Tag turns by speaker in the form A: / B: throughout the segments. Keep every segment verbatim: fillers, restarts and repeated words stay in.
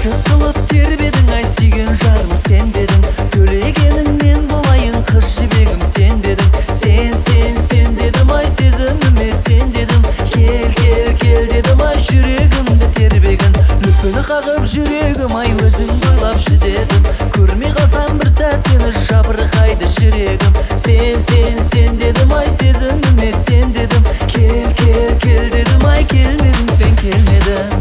A: Ғашық қылып тербедің ай сүйген жарым сен дедің. Төлегеніңнен болайын қыз жібегім сен дедің. Сен сен сен дедім ай сезіміме сен дедім. Кел кел кел дедім ай жүрегімді тербегін. Лүпіні қағып жүрегім ай өзіңді ойлапшы дедім. Көрмей қалсам бір сәт сені жабырқайды жүрегім. Сен сен сен дедім ай сезіміме сен дедім. Кел кел кел дедім ай келмедің сен келмедің.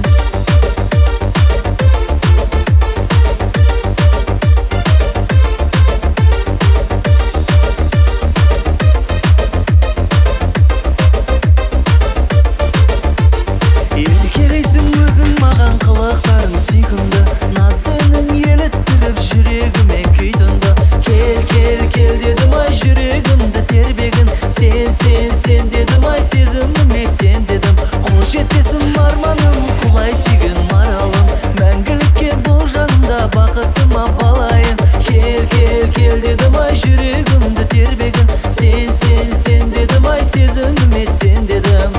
A: Еркелейсің өзің маған қылықтарың сүйкімді. Назды үнің еліттіріп жүрегіме күй тұнды. Кел кел кел дедім ай жүрегімді тербегін. Сен сен сен дедім ай сезіміме сен дедім. Қол жетпесім арманым құлай сүйген маралым. Мәңгілікке бұл жанымда бақытыма балайын. Кел кел кел дедім ай жүрегімді тербегін. Сен сен сен дедім ай сезіміме сен дедім.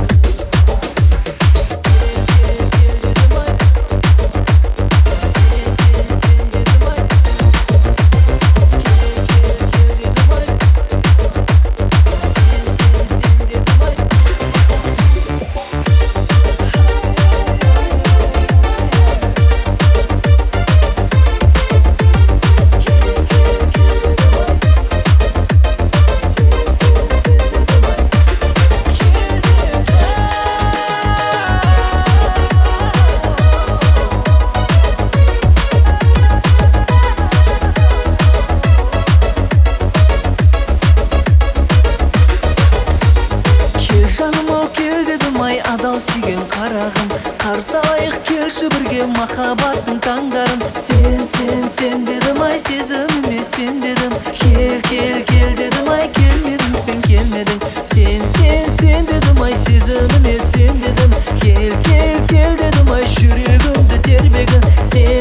A: Жаным ау кел дедім ай адал сүйген қарағым. Қарсы алайық келші бірге махаббаттың таңдарын. Сен сен сен дедім ай сезіміме сен дедім. Кел кел кел дедім ай келмедің сен келмедің. Сен сен сен дедім ай сезіміме сен дедім. Кел кел кел дедім ай жүрегімді тербегін. Сен